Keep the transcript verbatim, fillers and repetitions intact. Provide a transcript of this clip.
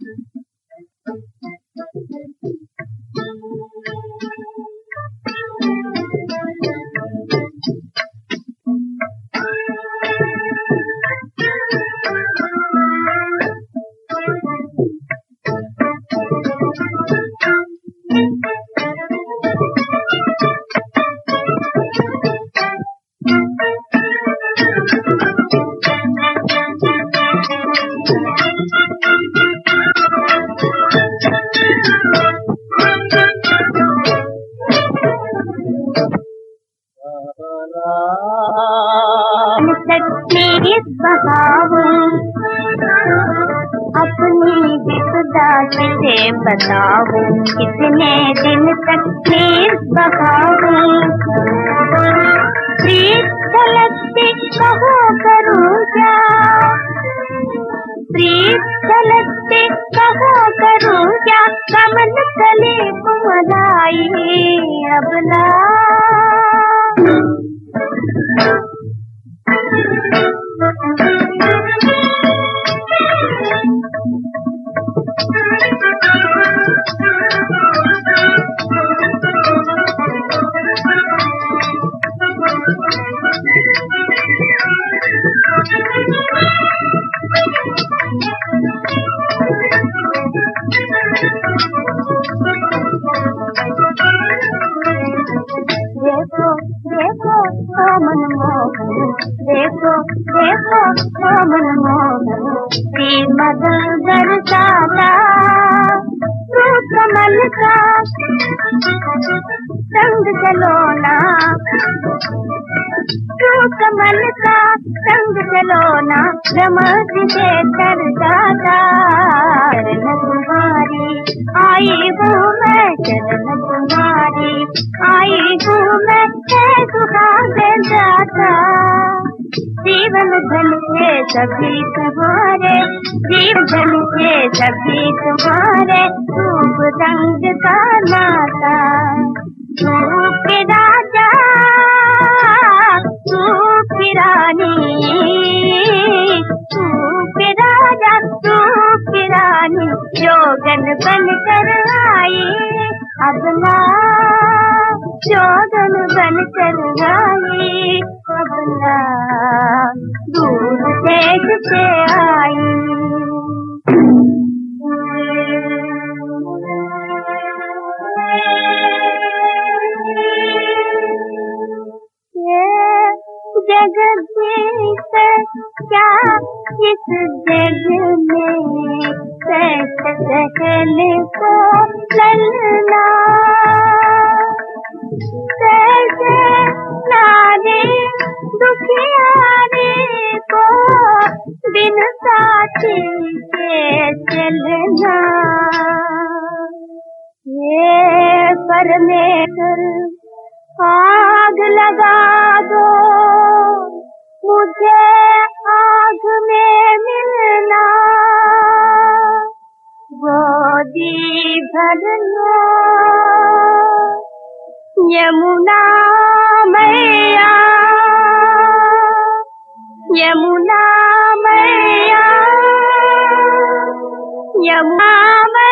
अपनी विपदा से बताऊं, कितने दिन तक नीर बहाऊं। प्रीत झलकती कहो करूं क्या, प्रीत झलकती कहो करूं क्या, कमल कली कुमलाई अबला। देखो देखो ओ मनमोहन, देखो देखो ओ मनमोहन, तीर मदन बरसाता तू कमल का संग चलोना, तू कमल का संग चलोना, रमज से कर जाता। चरण तुम्हारी आई हूँ मैं, चरण तुम्हारी आई हूँ मैं, है सुहागे जाता। जीवन धन के सभी तुम्हारे, जीवन के सभी तुम्हारे, रूप रंग का नाता। तू के राजा तू की रानी, तू के राजा तू की रानी, जोगन बन कर आई अबला, जोगन बन कर आई अबला, दूर देश से आई। जगदीश क्या इस जग में कैसे कहने को ललना, कैसे नारी दुखियारी को बिन साथी के चलना। ये परमेश्वर आग लगा दो मुझे, आग में मिलना, गोदी भर लो यमुना मैया, यमुना मैया, यमुना मैया।